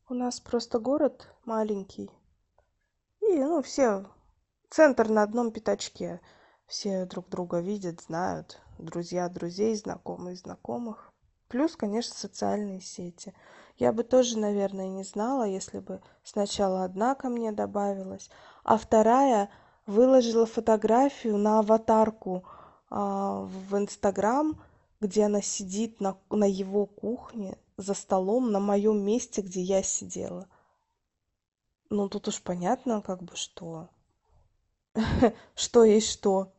У нас просто город маленький. И, ну, все, центр на одном пятачке. Все друг друга видят, знают. Друзья друзей, знакомые знакомых. Плюс, конечно, социальные сети. Я бы тоже, наверное, не знала, если бы сначала одна ко мне добавилась, а вторая выложила фотографию на аватарку в Инстаграм, где она сидит на его кухне за столом на моем месте, где я сидела. Ну, тут уж понятно, как бы что. Что есть что.